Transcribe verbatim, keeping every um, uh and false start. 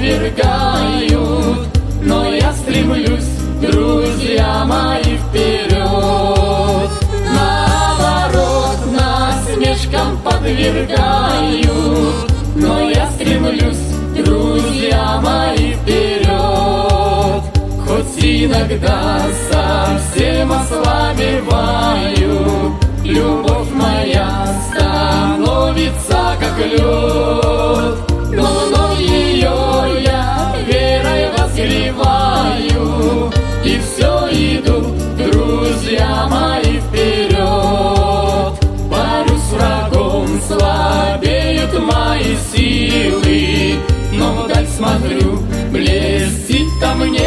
отвергают, но я стремлюсь, друзья мои, вперед. Наоборот, насмешкам подвергают, но я стремлюсь, друзья мои, вперед. Хоть иногда совсем ослабеваю, любовь моя становится как лед, но вновь ее я верой возгреваю, и все иду, друзья мои, вперед. Борюсь с врагом, слабеют мои силы, но вдаль смотрю, блестит там мне